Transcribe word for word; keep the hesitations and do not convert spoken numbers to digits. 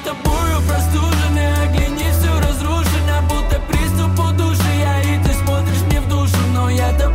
тобою простужены, огляни, все разрушено, будто приступ удушья, и ты смотришь мне в душу, но я тобой